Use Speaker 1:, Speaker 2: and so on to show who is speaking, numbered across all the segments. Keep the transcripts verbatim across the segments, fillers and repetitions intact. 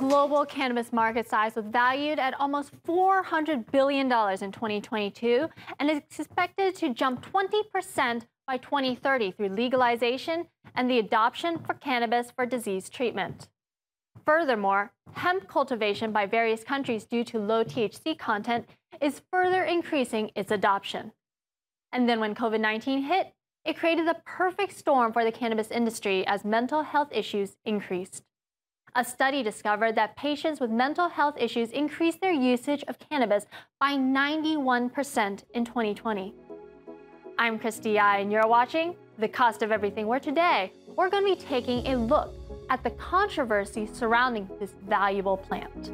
Speaker 1: global cannabis market size was valued at almost four hundred billion dollars in twenty twenty-two and is expected to jump twenty percent by twenty thirty through legalization and the adoption for cannabis for disease treatment. Furthermore, hemp cultivation by various countries due to low T H C content is further increasing its adoption. And then when COVID nineteen hit, it created the perfect storm for the cannabis industry as mental health issues increased. A study discovered that patients with mental health issues increased their usage of cannabis by ninety-one percent in twenty twenty. I'm Christy Ai, and you're watching The Cost of Everything, where today we're going to be taking a look at the controversy surrounding this valuable plant.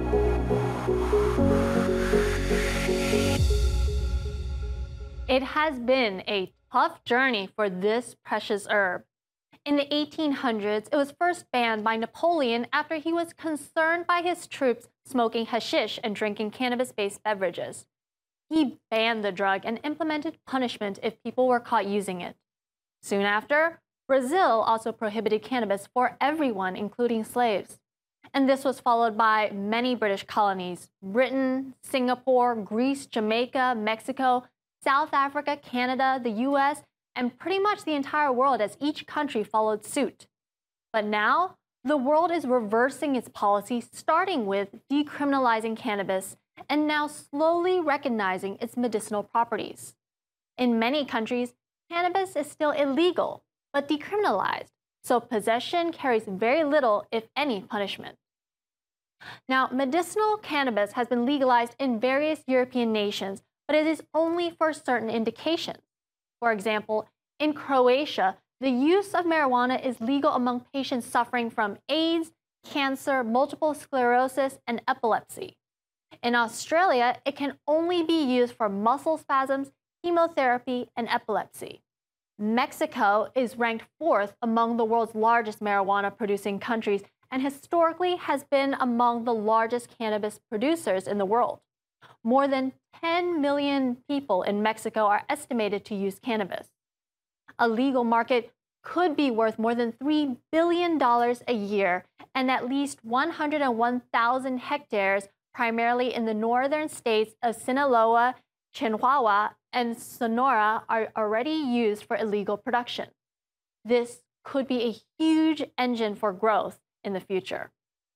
Speaker 1: It has been a tough journey for this precious herb. In the eighteen hundreds, it was first banned by Napoleon after he was concerned by his troops smoking hashish and drinking cannabis-based beverages. He banned the drug and implemented punishment if people were caught using it. Soon after, Brazil also prohibited cannabis for everyone, including slaves. And this was followed by many British colonies: Britain, Singapore, Greece, Jamaica, Mexico, South Africa, Canada, the U S, and pretty much the entire world as each country followed suit. But now, the world is reversing its policy, starting with decriminalizing cannabis and now slowly recognizing its medicinal properties. In many countries, cannabis is still illegal, but decriminalized, so possession carries very little, if any, punishment. Now, medicinal cannabis has been legalized in various European nations, but it is only for certain indications. For example, in Croatia, the use of marijuana is legal among patients suffering from AIDS, cancer, multiple sclerosis, and epilepsy. In Australia, it can only be used for muscle spasms, chemotherapy, and epilepsy. Mexico is ranked fourth among the world's largest marijuana-producing countries and historically has been among the largest cannabis producers in the world. More than ten million people in Mexico are estimated to use cannabis. A legal market could be worth more than three billion dollars a year, and at least one hundred one thousand hectares, primarily in the northern states of Sinaloa, Chihuahua, and Sonora, are already used for illegal production. This could be a huge engine for growth in the future.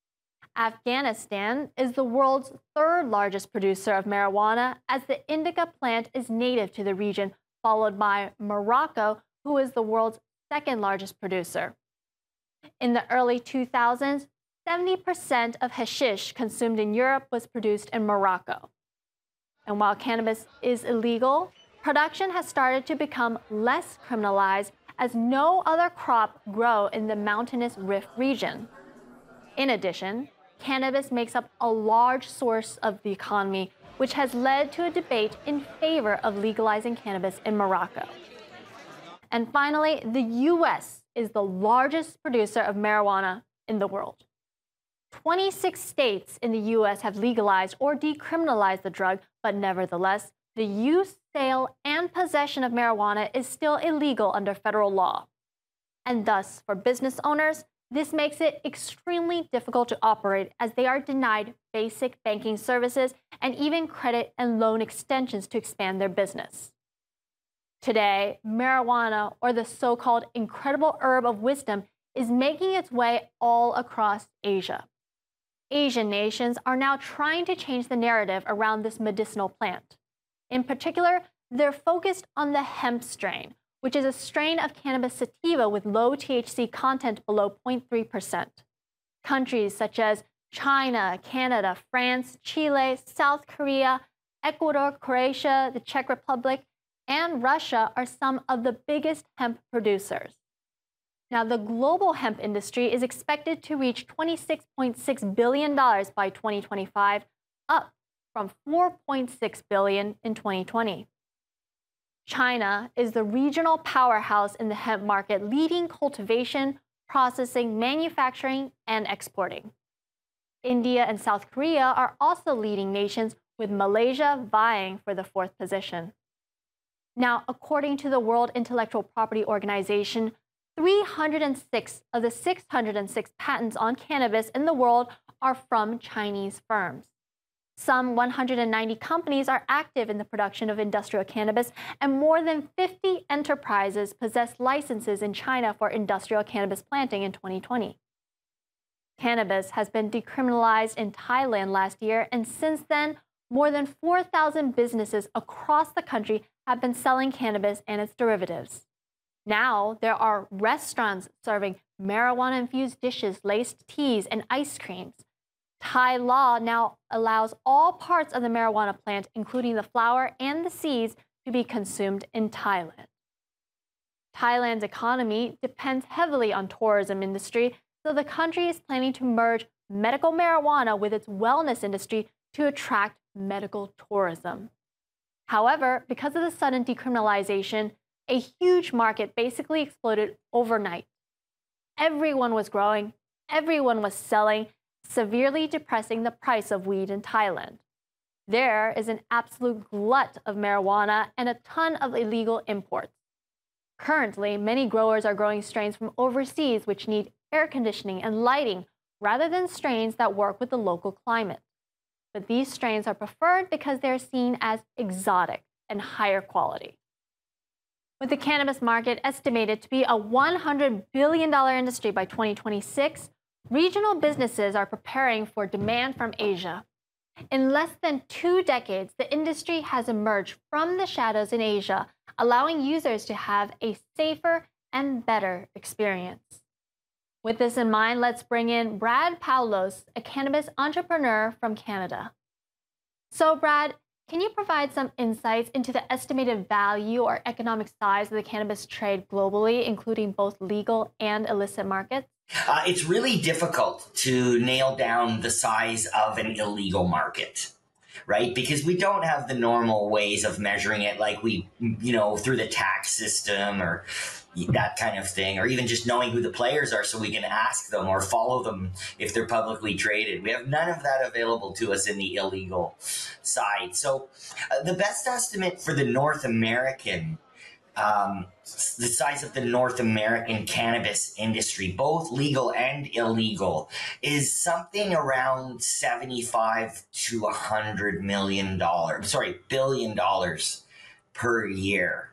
Speaker 1: Afghanistan is the world's third largest producer of marijuana, as the indica plant is native to the region, followed by Morocco, who is the world's second largest producer. In the early two thousands, seventy percent of hashish consumed in Europe was produced in Morocco. And while cannabis is illegal, production has started to become less criminalized as no other crop grow in the mountainous Rift region. In addition, cannabis makes up a large source of the economy, which has led to a debate in favor of legalizing cannabis in Morocco. And finally, the U S is the largest producer of marijuana in the world. twenty-six states in the U S have legalized or decriminalized the drug, but nevertheless, the use, sale, and possession of marijuana is still illegal under federal law. And thus, for business owners, this makes it extremely difficult to operate as they are denied basic banking services and even credit and loan extensions to expand their business. Today, marijuana, or the so-called incredible herb of wisdom, is making its way all across Asia. Asian nations are now trying to change the narrative around this medicinal plant. In particular, they're focused on the hemp strain, which is a strain of cannabis sativa with low T H C content below zero point three percent. Countries such as China, Canada, France, Chile, South Korea, Ecuador, Croatia, the Czech Republic, and Russia are some of the biggest hemp producers. Now, the global hemp industry is expected to reach twenty-six point six billion dollars by twenty twenty-five, up from four point six billion dollars in twenty twenty. China is the regional powerhouse in the hemp market, leading cultivation, processing, manufacturing, and exporting. India and South Korea are also leading nations, with Malaysia vying for the fourth position. Now, according to the World Intellectual Property Organization, three hundred six of the six hundred six patents on cannabis in the world are from Chinese firms. Some one hundred ninety companies are active in the production of industrial cannabis, and more than fifty enterprises possess licenses in China for industrial cannabis planting in twenty twenty. Cannabis has been decriminalized in Thailand last year, and since then, more than four thousand businesses across the country have been selling cannabis and its derivatives. Now, there are restaurants serving marijuana-infused dishes, laced teas, and ice creams. Thai law now allows all parts of the marijuana plant, including the flower and the seeds, to be consumed in Thailand. Thailand's economy depends heavily on tourism industry, so the country is planning to merge medical marijuana with its wellness industry to attract medical tourism. However, because of the sudden decriminalization, a huge market basically exploded overnight. Everyone was growing, everyone was selling, severely depressing the price of weed in Thailand. There is an absolute glut of marijuana and a ton of illegal imports. Currently, many growers are growing strains from overseas which need air conditioning and lighting rather than strains that work with the local climate. But these strains are preferred because they're seen as exotic and higher quality. With the cannabis market estimated to be a one hundred billion dollars industry by twenty twenty-six, regional businesses are preparing for demand from Asia. In less than two decades, the industry has emerged from the shadows in Asia, allowing users to have a safer and better experience. With this in mind, let's bring in Brad Paulos, a cannabis entrepreneur from Canada. So, Brad, can you provide some insights into the estimated value or economic size of the cannabis trade globally, including both legal and illicit markets?
Speaker 2: Uh, it's really difficult to nail down the size of an illegal market, right? Because we don't have the normal ways of measuring it, like we, you know, through the tax system or that kind of thing, or even just knowing who the players are so we can ask them or follow them if they're publicly traded. We have none of that available to us in the illegal side. So uh, the best estimate for the North American Um, the size of the North American cannabis industry, both legal and illegal, is something around seventy-five to one hundred million dollars, sorry, billion dollars per year.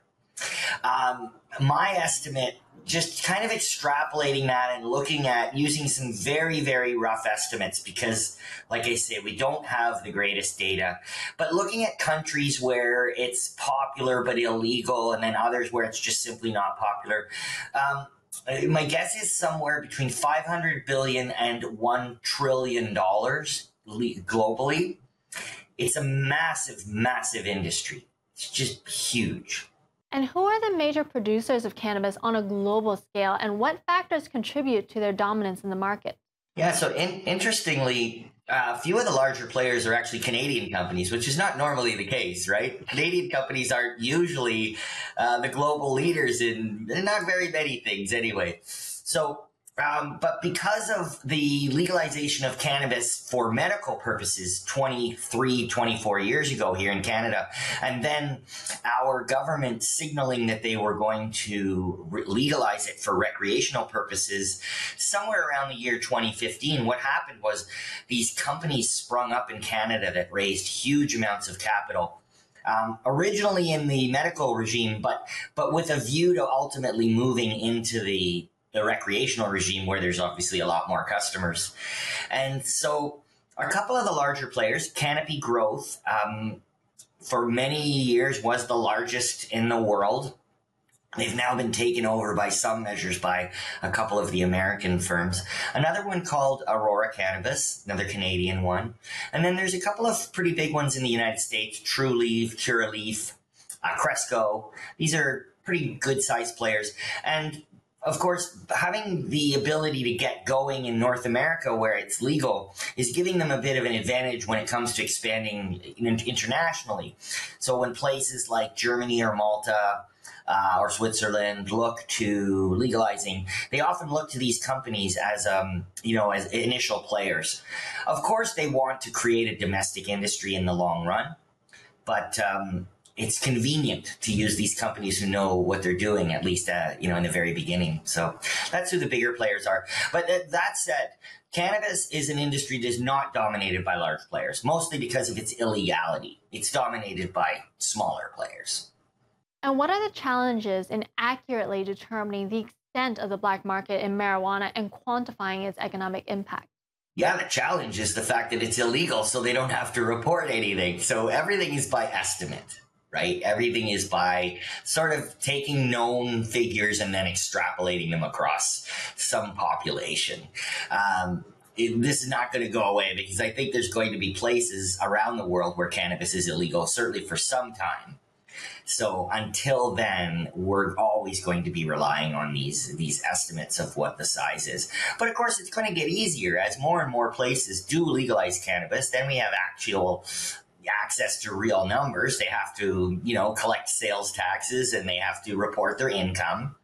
Speaker 2: Um, my estimate, just kind of extrapolating that and looking at using some very, very rough estimates because, like I say, we don't have the greatest data. But looking at countries where it's popular but illegal and then others where it's just simply not popular, um, my guess is somewhere between five hundred billion dollars and one trillion dollars globally. It's a massive, massive industry. It's just huge.
Speaker 1: And who are the major producers of cannabis on a global scale, and what factors contribute to their dominance in the market?
Speaker 2: Yeah, so in, interestingly, uh, a few of the larger players are actually Canadian companies, which is not normally the case, right? Canadian companies aren't usually uh, the global leaders in not very many things anyway. So, um, but because of the legalization of cannabis for medical purposes twenty-three, twenty-four years ago here in Canada, and then our government signaling that they were going to legalize it for recreational purposes, somewhere around the year twenty fifteen, what happened was these companies sprung up in Canada that raised huge amounts of capital. Um, originally in the medical regime, but but with a view to ultimately moving into the the recreational regime where there's obviously a lot more customers. And so a couple of the larger players, Canopy Growth, um, for many years was the largest in the world. They've now been taken over by some measures by a couple of the American firms. Another one called Aurora Cannabis, another Canadian one. And then there's a couple of pretty big ones in the United States, Trulieve, Curaleaf, uh, Cresco. These are pretty good-sized players. And of course, having the ability to get going in North America where it's legal is giving them a bit of an advantage when it comes to expanding internationally. So when places like Germany or Malta uh, or Switzerland look to legalizing, they often look to these companies as, um, you know, as initial players. Of course, they want to create a domestic industry in the long run, but um, it's convenient to use these companies who know what they're doing, at least, uh, you know, in the very beginning. So that's who the bigger players are. But th- that said, cannabis is an industry that is not dominated by large players, mostly because of its illegality. It's dominated by smaller players.
Speaker 1: And what are the challenges in accurately determining the extent of the black market in marijuana and quantifying its economic impact?
Speaker 2: Yeah, the challenge is the fact that it's illegal, so they don't have to report anything. So everything is by estimate, right? Everything is by sort of taking known figures and then extrapolating them across some population. Um, it, this is not going to go away because I think there's going to be places around the world where cannabis is illegal, certainly for some time. So until then, we're always going to be relying on these these estimates of what the size is. But of course, it's going to get easier as more and more places do legalize cannabis. Then we have actual access to real numbers. They have to, you know, collect sales taxes and they have to report their income.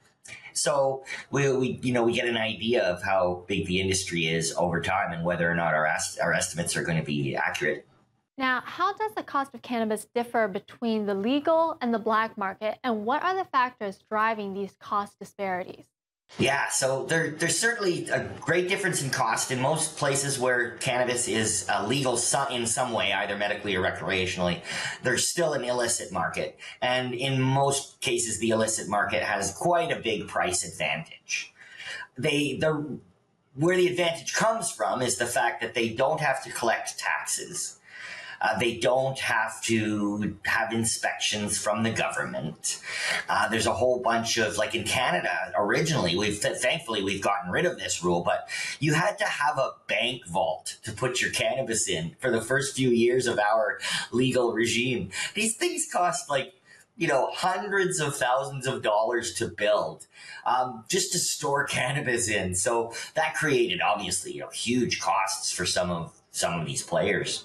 Speaker 2: So we, we you know, we get an idea of how big the industry is over time and whether or not our est- our estimates are going to be accurate.
Speaker 1: Now, how does the cost of cannabis differ between the legal and the black market, and what are the factors driving these cost disparities?
Speaker 2: Yeah, so there, there's certainly a great difference in cost in most places where cannabis is uh, legal some, in some way, either medically or recreationally. There's still an illicit market, and in most cases, the illicit market has quite a big price advantage. They the where the advantage comes from is the fact that they don't have to collect taxes. Uh, they don't have to have inspections from the government. Uh, there's a whole bunch of, like in Canada, originally, we've thankfully we've gotten rid of this rule, but you had to have a bank vault to put your cannabis in for the first few years of our legal regime. These things cost like, you know, hundreds of thousands of dollars to build, um, just to store cannabis in. So that created obviously, you know, huge costs for some of some of these players.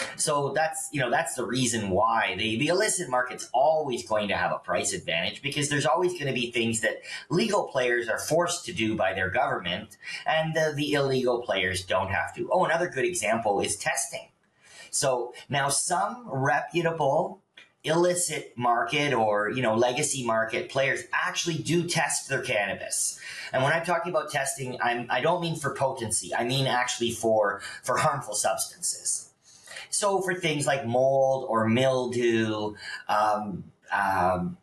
Speaker 2: So that's, you know, that's the reason why the, the illicit market's always going to have a price advantage, because there's always going to be things that legal players are forced to do by their government and the, the illegal players don't have to. Oh, another good example is testing. So now some reputable illicit market or, you know, legacy market players actually do test their cannabis. And when I'm talking about testing, I'm, I don't mean for potency. I mean actually for, for harmful substances. So for things like mold or mildew, um, um,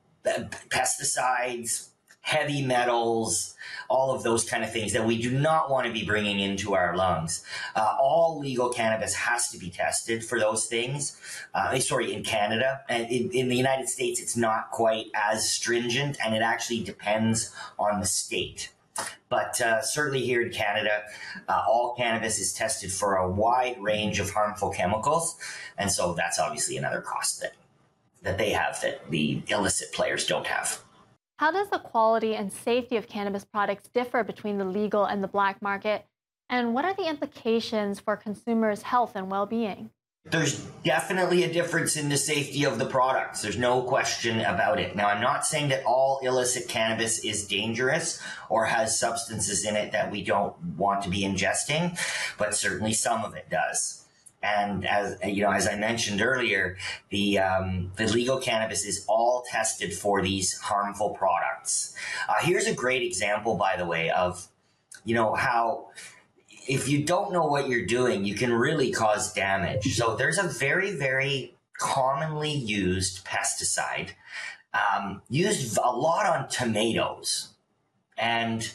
Speaker 2: pesticides, heavy metals, all of those kind of things that we do not want to be bringing into our lungs. Uh, all legal cannabis has to be tested for those things. Uh, sorry, in Canada. And in, in the United States, it's not quite as stringent, and it actually depends on the state. But uh, certainly here in Canada, uh, all cannabis is tested for a wide range of harmful chemicals. And so that's obviously another cost that, that they have that the illicit players don't have.
Speaker 1: How does the quality and safety of cannabis products differ between the legal and the black market? And what are the implications for consumers' health and well-being?
Speaker 2: There's definitely a difference in the safety of the products. There's no question about it. Now, I'm not saying that all illicit cannabis is dangerous or has substances in it that we don't want to be ingesting, but certainly some of it does. And as you know, as I mentioned earlier, the um, the legal cannabis is all tested for these harmful products. Uh, here's a great example, by the way, of you know how if you don't know what you're doing, you can really cause damage. So there's a very, very commonly used pesticide um, used a lot on tomatoes, and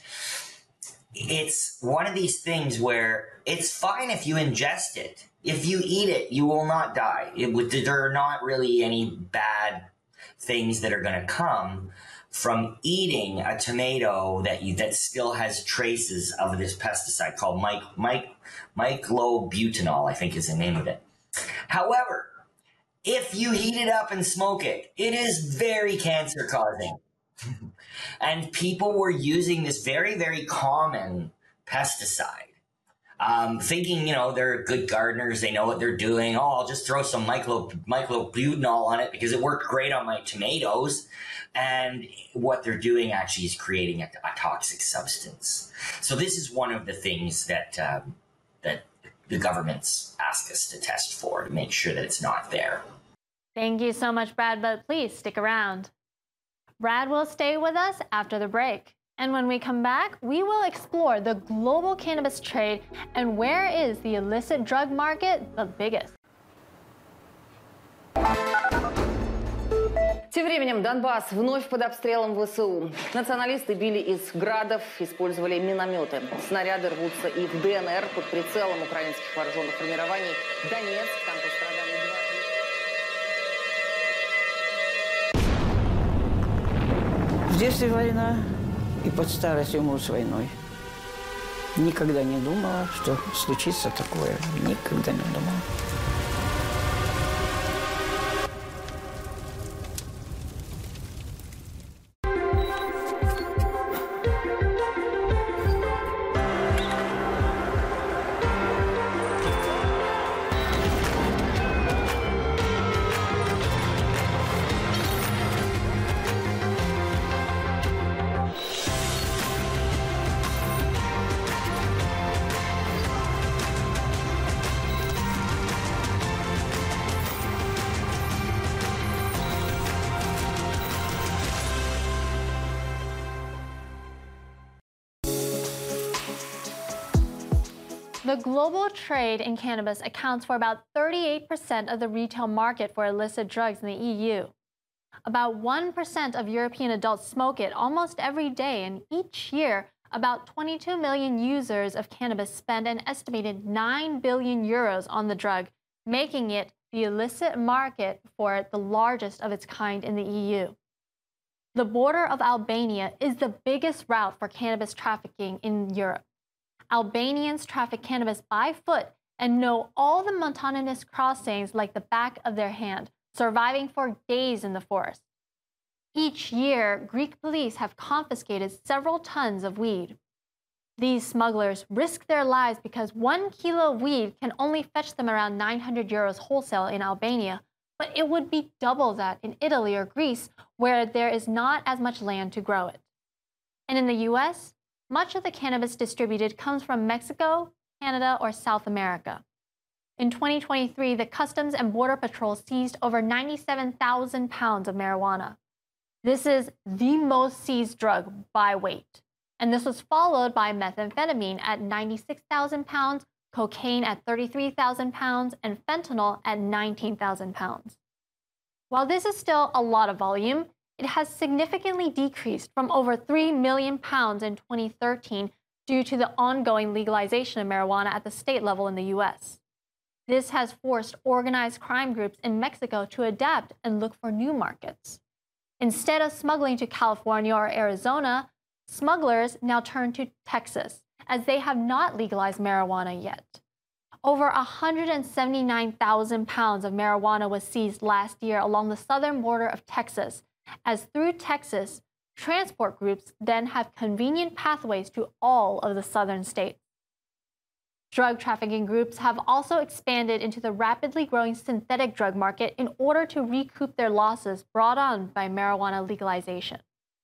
Speaker 2: it's one of these things where it's fine if you ingest it. If you eat it, you will not die. It would, there are not really any bad things that are going to come from eating a tomato that you that still has traces of this pesticide called mic, mic, myclobutanol, I think is the name of it. However, if you heat it up and smoke it, it is very cancer causing. And people were using this very, very common pesticide. Um, thinking, you know, they're good gardeners, they know what they're doing. Oh, I'll just throw some myclo, myclobutanol on it because it worked great on my tomatoes. And what they're doing actually is creating a, a toxic substance. So this is one of the things that um, that the governments ask us to test for to make sure that it's not there.
Speaker 1: Thank you so much, Brad, but please stick around. Brad will stay with us after the break. And when we come back, we will explore the global cannabis trade and where is the illicit drug market the biggest.
Speaker 3: Тем временем Донбасс вновь под обстрелом ВСУ. Националисты били из градов, использовали минометы. Снаряды рвутся и в ДНР под прицелом украинских вооруженных формирований. Донецк, там пострадали два.
Speaker 4: В детстве война, и под старость умру с войной. Никогда не думала, что случится такое. Никогда не думала.
Speaker 1: The global trade in cannabis accounts for about thirty-eight percent of the retail market for illicit drugs in the E U. About one percent of European adults smoke it almost every day, and each year, about twenty-two million users of cannabis spend an estimated nine billion euros on the drug, making it the illicit market for it the largest of its kind in the E U. The border of Albania is the biggest route for cannabis trafficking in Europe. Albanians traffic cannabis by foot and know all the mountainous crossings like the back of their hand, surviving for days in the forest. Each year, Greek police have confiscated several tons of weed. These smugglers risk their lives because one kilo of weed can only fetch them around nine hundred euros wholesale in Albania, but it would be double that in Italy or Greece, where there is not as much land to grow it. And in the U S, much of the cannabis distributed comes from Mexico, Canada, or South America. In twenty twenty-three, the Customs and Border Patrol seized over ninety-seven thousand pounds of marijuana. This is the most seized drug by weight. And this was followed by methamphetamine at ninety-six thousand pounds, cocaine at thirty-three thousand pounds, and fentanyl at nineteen thousand pounds. While this is still a lot of volume, it has significantly decreased from over three million pounds in twenty thirteen due to the ongoing legalization of marijuana at the state level in the U S. This has forced organized crime groups in Mexico to adapt and look for new markets. Instead of smuggling to California or Arizona, smugglers now turn to Texas, as they have not legalized marijuana yet. Over one hundred seventy-nine thousand pounds of marijuana was seized last year along the southern border of Texas, as through Texas, transport groups then have convenient pathways to all of the southern states. Drug trafficking groups have also expanded into the rapidly growing synthetic drug market in order to recoup their losses brought on by marijuana legalization.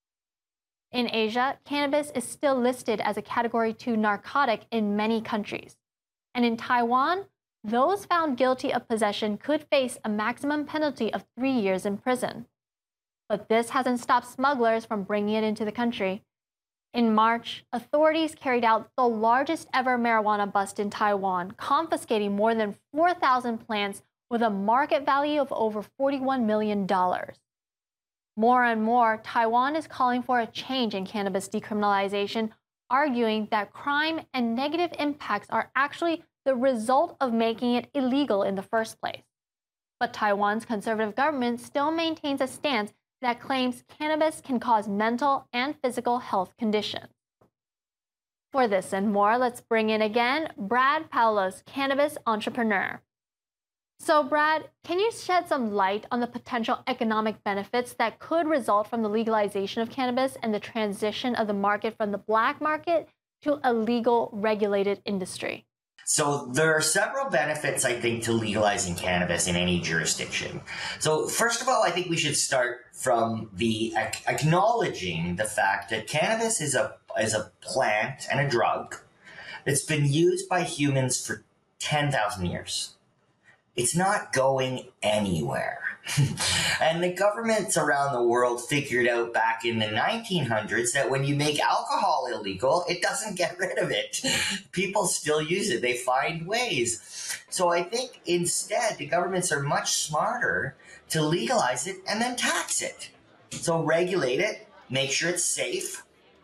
Speaker 1: In Asia, cannabis is still listed as a Category two narcotic in many countries. And in Taiwan, those found guilty of possession could face a maximum penalty of three years in prison. But this hasn't stopped smugglers from bringing it into the country. In March, authorities carried out the largest ever marijuana bust in Taiwan, confiscating more than four thousand plants with a market value of over forty-one million dollars. More and more, Taiwan is calling for a change in cannabis decriminalization, arguing that crime and negative impacts are actually the result of making it illegal in the first place. But Taiwan's conservative government still maintains a stance that claims cannabis can cause mental and physical health conditions. For this and more, let's bring in again Brad Paulos, cannabis entrepreneur. So Brad, can you shed some light on the potential economic benefits that could result from the legalization of cannabis and the transition of the market from the black market to a legal, regulated industry?
Speaker 2: So there are several benefits, I think, to legalizing cannabis in any jurisdiction. So first of all, I think we should start from the acknowledging the fact that cannabis is a is a plant and a drug that's been used by humans for ten thousand years. It's not going anywhere. And the governments around the world figured out back in the nineteen hundreds that when you make alcohol illegal, it doesn't get rid of it. People still use it. They find ways. So I think instead, the governments are much smarter to legalize it and then tax it. So regulate it, make sure it's safe,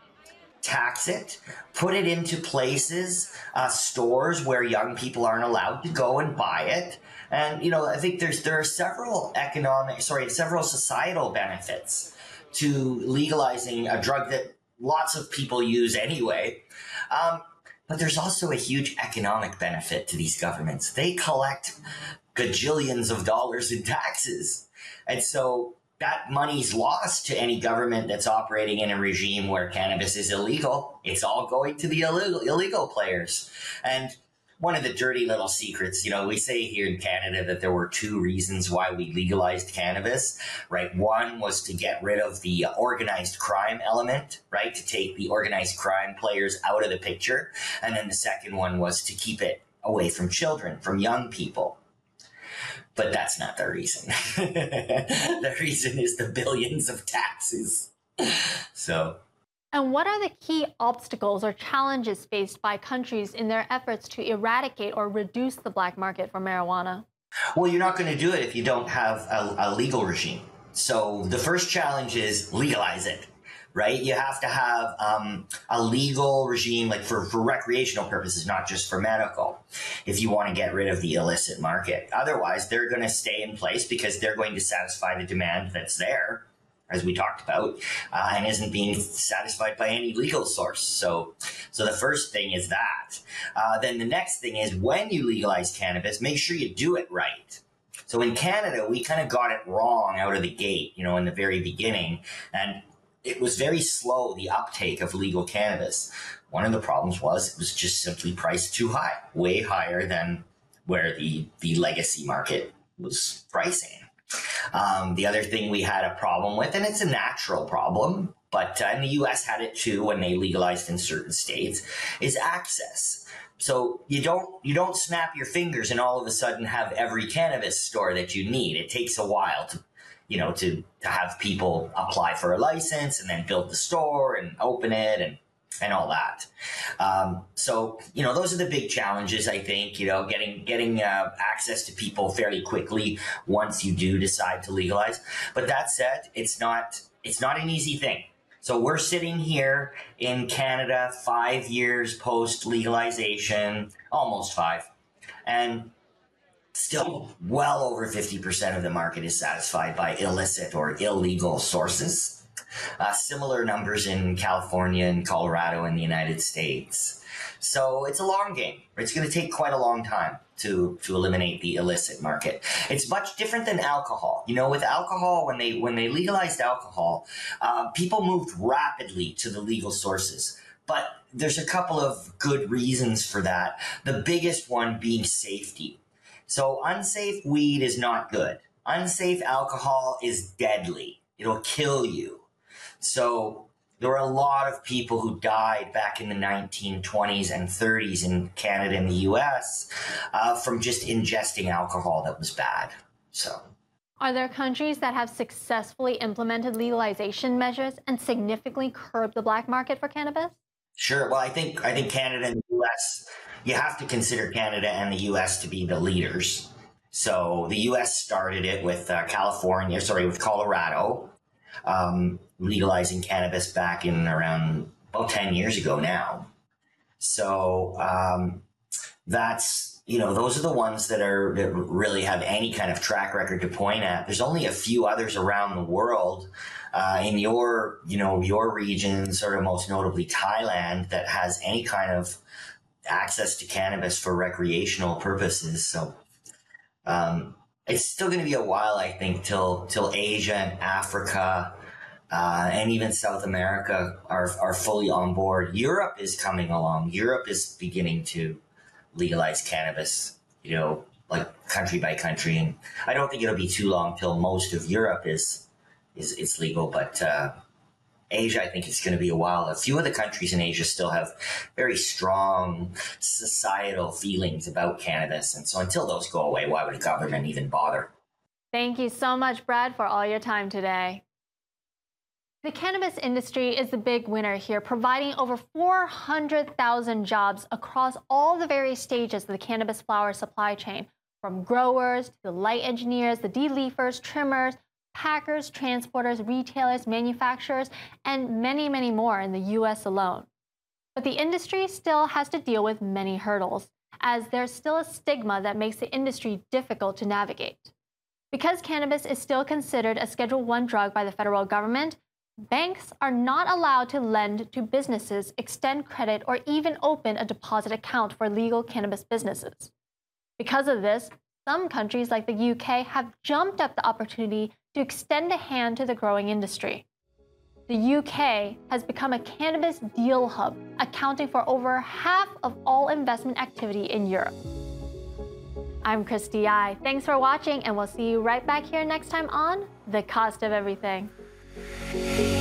Speaker 2: tax it, put it into places, uh, stores where young people aren't allowed to go and buy it. And, you know, I think there's there are several economic, sorry, several societal benefits to legalizing a drug that lots of people use anyway. Um, but there's also a huge economic benefit to these governments. They collect gajillions of dollars in taxes. And so that money's lost to any government that's operating in a regime where cannabis is illegal. It's all going to the illegal, illegal players. And one of the dirty little secrets, you know, we say here in Canada that there were two reasons why we legalized cannabis, right? One was to get rid of the organized crime element, right? To take the organized crime players out of the picture. And then the second one was to keep it away from children, from young people. But that's not the reason. The reason is the billions of taxes. So.
Speaker 1: And what are the key obstacles or challenges faced by countries in their efforts to eradicate or reduce the black market for marijuana?
Speaker 2: Well, you're not going to do it if you don't have a, a legal regime. So the first challenge is legalize it, right? You have to have um, a legal regime, like for, for recreational purposes, not just for medical, if you want to get rid of the illicit market. Otherwise, they're going to stay in place because they're going to satisfy the demand that's there, as we talked about, uh, and isn't being satisfied by any legal source. So, so the first thing is that. Uh, then the next thing is when you legalize cannabis, make sure you do it right. So in Canada, we kind of got it wrong out of the gate, you know, in the very beginning. And it was very slow, the uptake of legal cannabis. One of the problems was it was just simply priced too high, way higher than where the, the legacy market was pricing. Um, the other thing we had a problem with, and it's a natural problem, but uh, and the U S had it too when they legalized in certain states, is access. So you don't you don't snap your fingers and all of a sudden have every cannabis store that you need. It takes a while to, you know, to, to have people apply for a license and then build the store and open it and and all that. Um, so, you know, those are the big challenges, I think, you know, getting getting uh, access to people fairly quickly once you do decide to legalize. But that said, it's not it's not an easy thing. So we're sitting here in Canada five years post legalization, almost five, and still well over fifty percent of the market is satisfied by illicit or illegal sources. Uh, similar numbers in California and Colorado in the United States. So it's a long game. It's going to take quite a long time to, to eliminate the illicit market. It's much different than alcohol. You know, with alcohol, when they when they legalized alcohol, uh, people moved rapidly to the legal sources. But there's a couple of good reasons for that. The biggest one being safety. So unsafe weed is not good. Unsafe alcohol is deadly. It'll kill you. So there were a lot of people who died back in the nineteen twenties and thirties in Canada and the U S uh, from just ingesting alcohol that was bad. So,
Speaker 1: are there countries that have successfully implemented legalization measures and significantly curbed the black market for cannabis?
Speaker 2: Sure. Well, I think I think Canada and the U S, you have to consider Canada and the U S to be the leaders. So the U S started it with uh, California, sorry, with Colorado. Um, legalizing cannabis back in around about ten years ago now. So um, that's, you know, those are the ones that are that really have any kind of track record to point at. There's only a few others around the world uh, in your, you know, your region, sort of most notably Thailand, that has any kind of access to cannabis for recreational purposes. So um, it's still going to be a while, I think, till till Asia and Africa uh, and even South America are are fully on board. Europe is coming along. Europe is beginning to legalize cannabis, you know, like country by country. And I don't think it'll be too long till most of Europe is is is legal. But uh, Asia, I think it's going to be a while. A few of the countries in Asia still have very strong societal feelings about cannabis. And so until those go away, why would a government even bother?
Speaker 1: Thank you so much, Brad, for all your time today. The cannabis industry is the big winner here, providing over four hundred thousand jobs across all the various stages of the cannabis flower supply chain, from growers to the light engineers, the de-leafers, trimmers, packers, transporters, retailers, manufacturers, and many, many more in the U S alone. But the industry still has to deal with many hurdles, as there's still a stigma that makes the industry difficult to navigate. Because cannabis is still considered a Schedule one drug by the federal government, banks are not allowed to lend to businesses, extend credit, or even open a deposit account for legal cannabis businesses. Because of this, some countries like the U K have jumped up the opportunity to extend a hand to the growing industry. The U K has become a cannabis deal hub, accounting for over half of all investment activity in Europe. I'm Christy I. Thanks for watching, and we'll see you right back here next time on The Cost of Everything.